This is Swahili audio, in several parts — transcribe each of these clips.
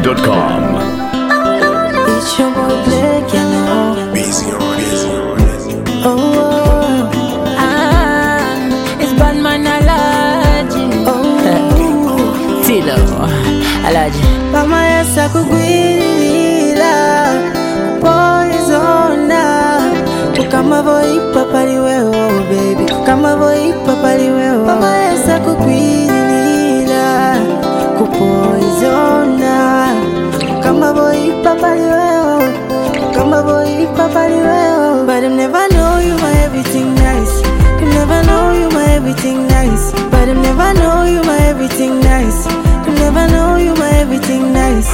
ZWAP.com. It's your boy Blake, you know. Busy on it. It's Batman Alaji. Tilo Alaji. Mama yesa kugwirira poisona kukama voi papali wewe baby kukama voi papali wewe mama yesa kugwirira kupoisona kukama voi papali wewe kukama voi papali wewe. But I never know you my everything nice. You never know you my everything nice. But I never know you my everything nice. You never know you my everything nice.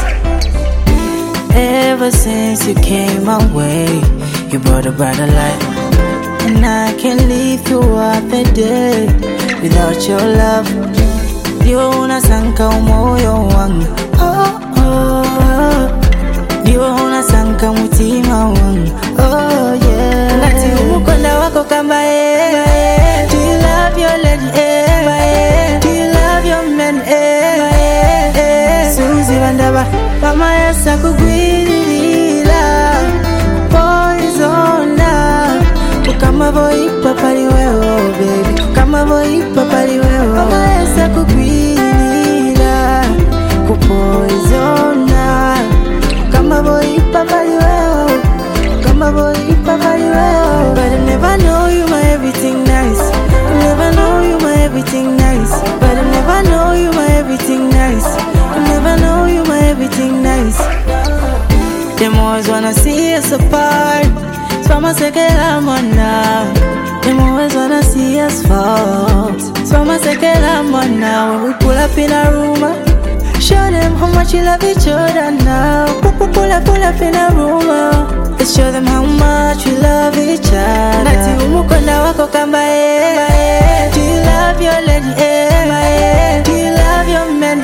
Ever since you came my way, you brought a brighter light. And I can't live throughout the day without your love. Dio unasanka umoyo wangu. Oh, oh. Dio unasanka mutima wangu. Oh yeah. Ngati umukonda wako kamba Do you love your lady Do you love your man Suzi Bandaba Mama yesa kugwirira poisona kukama voi papali wewe baby kukama voi papali wewe mama yesa kugwirira kupoisona kama voi papali wewe kama voi papali wewe. But I never know you my everything nice. I never know you my everything nice. But I never know you my everything nice. I never know you my everything nice. Them always wanna see us apart. So I'ma say que la mona. Them always wanna see us fall. So I'ma say que la mona. When we pull up in a room, show them how much you love each other now. Pull up in a room. Let's show them how much we love each other. Nati umukonda wako kamba Do you love your lady Do you love your man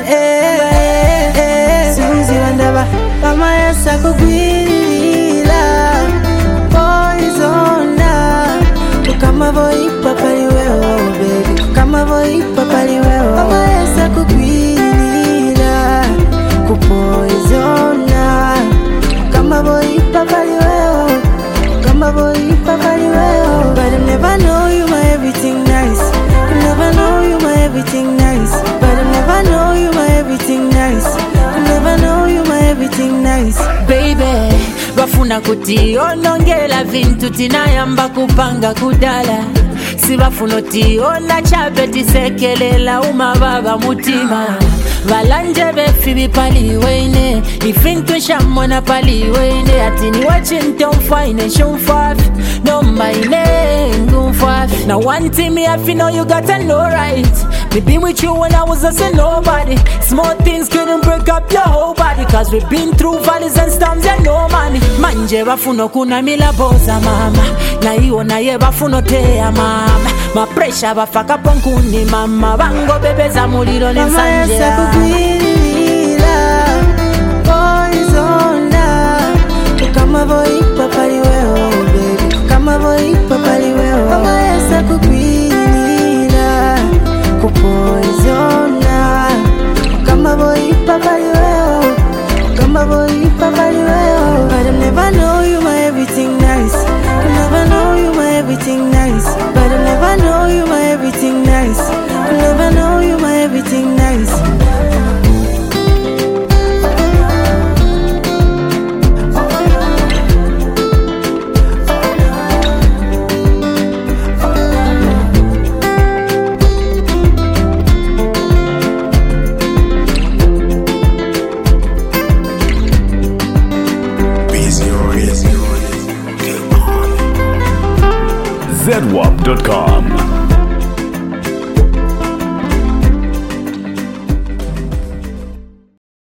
Suzi Bandaba Mama yesa kugwirira poisona kukama voi papali wewe baby kukama voi papali wewe mama yesa kugwirira kupoisona kama voi papali wewe kama voi papali wewe. But I never know you my everything nice. I never know you my everything nice. But I never know you my everything nice. I never know you my everything nice. Baby bafuna kuti onongela vintu tinayamba kupanga kudala sibafuna oti ona chabe tisekelela umababa mutima balanje befi bipaliwene ifintu shamona paliwene atini watching don't find a show five no my name go five. Now one thing me I feel know you got to know right. Me been with you when I was just a nobody. Small things couldn't break up your whole body. Cause we've been through valleys and storms and no money. Manje bafuno kuna mila boza mama. Na iyo na ye bafuno tea mama. Ma pressure bafaka ponkuni mama. Bango bebe za muliro ni mama yesa kugwirira poisona kukama voi papali wewe baby kukama voi papali wewe mama yesa kugwirira kupoisona kama voi papali wewe kama voi papali wewe. But I never know you my everything nice. I never know you my everything nice. But I never know you my everything nice. I never know you my everything nice. ZWAP.com.